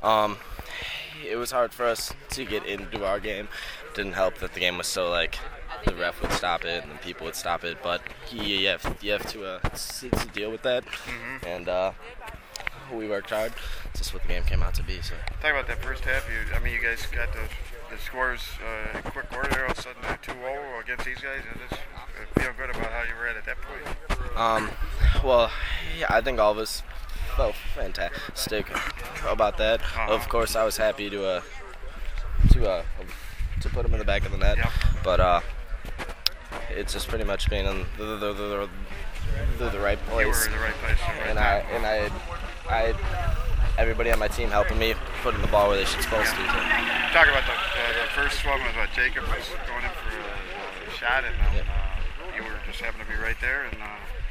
Um, it was hard for us to get into our game. Didn't help that the game was so like the ref would stop it and then people would stop it. But you have to deal with that. Mm-hmm. And we worked hard. It's just what the game came out to be. So Talk about that first half. You guys got the scores in quick order there. All of a sudden, 2-0 against these guys. And just feel good about how you were at that point. Well, yeah, I think all of us felt fantastic about that. Uh-huh. Of course, I was happy to put him in the back of the net, Yep. but it's just pretty much being in the right You place. were in the right place. At the right And time. I everybody on my team helping me putting the ball where they should supposed to. Talk about the first one was what Jacob was going in for a shot, and you were just happened to be right there. And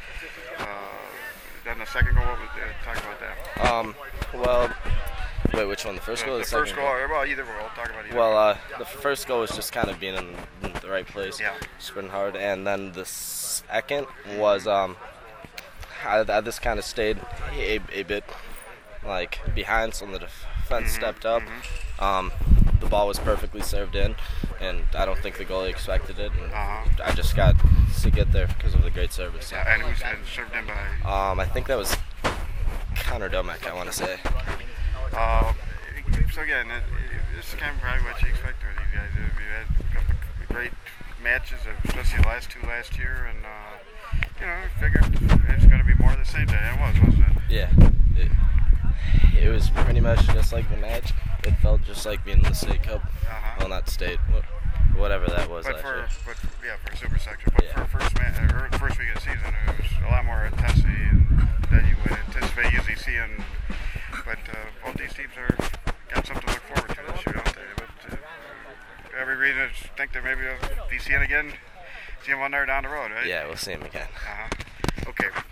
then the second goal, what was talk about that? Well, wait, which one? The first goal or the second first goal, well, either way. We'll talk about either. Well, the first goal was just kind of being in the right place, Yeah. sprinting hard, and then the second was I just kind of stayed a bit like behind, so when the defense stepped up. The ball was perfectly served in, and I don't think the goalie expected it. And I just got to get there because of the great service. Yeah, and who's served in by? I think that was Connor Domek, I want to say. So again, this is kind of probably what you expect with these guys. You had a couple of great matches, especially the last two last year, and I figured it's going to be more of the same. And it was, wasn't it? Yeah, it was pretty much just like the match. It felt just like being in the state cup. Well, not state, whatever that was But last year. for super section. But Yeah. for first week of the season, it was a lot more intensity than you would anticipate usually seeing. But both these teams got something to look forward to this year, don't they? But every reason to think that maybe they'll be seeing again, see them one there down the road, right? Yeah, we'll see him again. Okay.